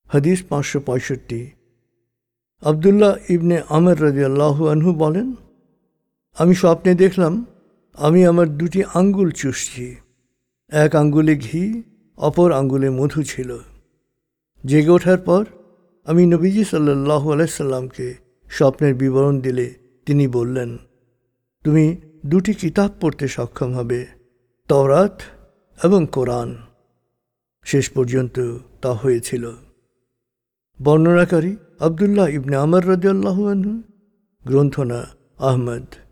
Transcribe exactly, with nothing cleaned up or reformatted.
হাদিস পাঁচশো পঁয়ষট্টি। আবদুল্লাহ ইবনে আমর রাদিয়াল্লাহু আনহু বলেন, আমি স্বপ্নে দেখলাম আমি আমার দুটি আঙ্গুল চুষছি। এক আঙ্গুলে ঘি, অপর আঙ্গুলে মধু ছিল। জেগে ওঠার পর আমি নবীজি সাল্লাল্লাহু আলাইহি সাল্লামকে স্বপ্নের বিবরণ দিলে তিনি বললেন, তুমি দুটি কিতাব পড়তে সক্ষম হবে, তাওরাত এবং কোরআন। শেষ পর্যন্ত তা হয়েছিল। বর্ণনাকারী আবদুল্লাহ ইবনে আমর রাদিয়াল্লাহু আনহু, গ্রন্থনা আহমদ।